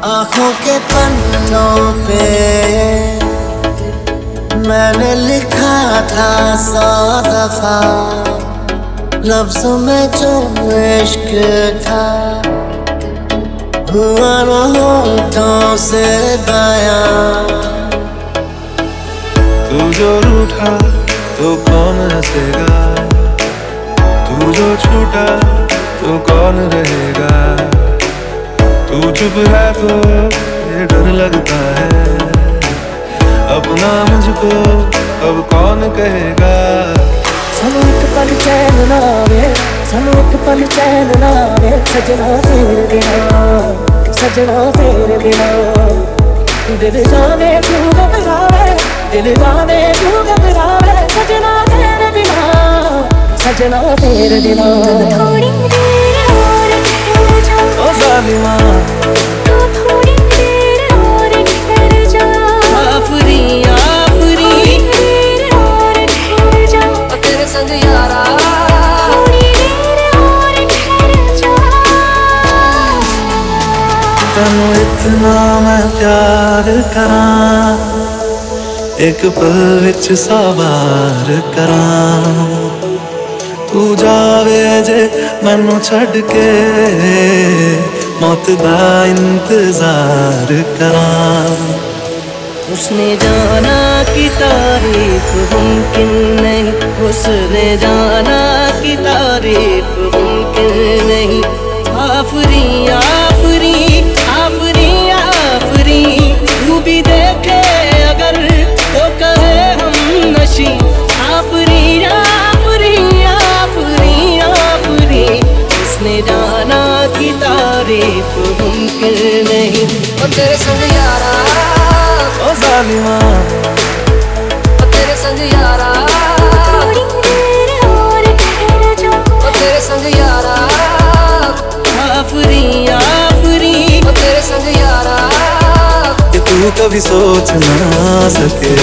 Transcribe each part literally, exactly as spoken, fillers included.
आँखों के पन्नों पे मैंने लिखा था सौ दफा, लफ्ज़ों में जो इश्क था हुआ न होठों से बयां। तू जो रूठा तो कौन हंसेगा, तू जो छूटा तो कौन रहेगा। तू चुप है तो ये डर लगता है, अपना मुझको अब कौन कहेगा। सानू एक पल चैन ना आवे, सानू एक पल चैन ना आवे, सजना तेरे बिना, सजना तेरे बिना। दिल जाने क्यों घबरावे, दिल जाने क्यों घबरावे, सजना तेरे बिना, सजना तेरे बिना। थोड़ी देर और ठहर जा, ओ जालिमा तू थोड़ी देर और ठहर जा, आफरी आफरी थोड़ी देर और ठहर जा, तेरे संग यारा, थोड़ी देर और ठहर जा। तेनू इतना मैं प्यार करां, एक पल विच सवार करां। तू जावे जे मैनू छड़ के, मौत दा इंतजार करां। उसने जाना कि तारीफ मुमकिन नहीं, उसने जाना कि तारीफ मुमकिन नहीं। आफरी आफरी आफरी आफरी, तू भी देखे अगर तो करे हम नशी। आफरी आफरी आफरी आफरी, उसने जाना कि तारीफ मुमकिन नहीं। और तेरे संग यारा, ओ जालिमा तेरे संग यारा, थोड़ी देर और ठहर जा, तेरे संग यारा, आफरी आफरी तेरे संग यारा। कि तू कभी सोच ना सके।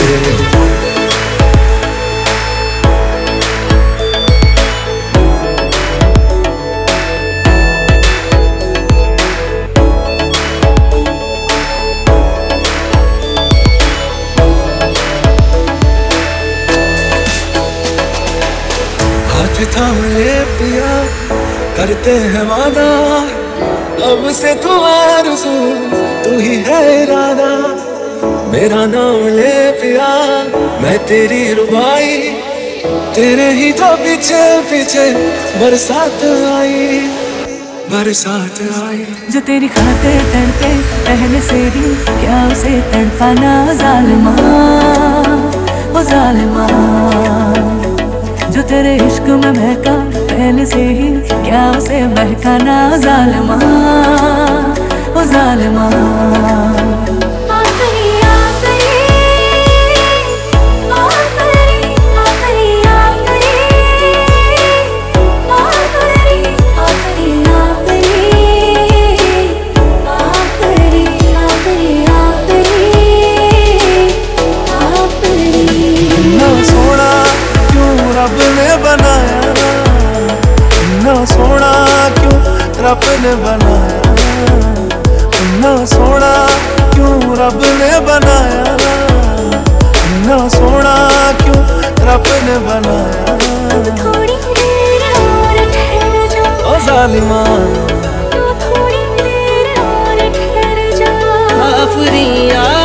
हाथ थामे पिया करते हैं वादा, अब से तू आरज़ू तू ही है इरादा। मेरा नाम ले पिया, मैं तेरी रुबाई, तेरे ही तो पीछे पीछे बरसात आई, बरसात आई। जो तेरी खातिर तड़पे पहले से ही, क्या उसे तड़पाना जालिमा, ओ जालिमा। जो तेरे इश्क में बहका पहले से ही, क्या उसे बहकाना जालिमा, ओ जालिमा। आफरी आफरी आफरी आफरी आफरी आफरी आफरी आफरी आफरी आफरी आफरी। ना सोना क्यों रब ने बनाया ना, ना सोना क्यों रब ने बनाया ना, ना सोना क्यों रब ने बनाया ना, ना सोना क्यों रब ने बनाया ना। थोड़ी देर और ठहर जा, ओ जालिमा तू थोड़ी देर और ठहर जा। आफरी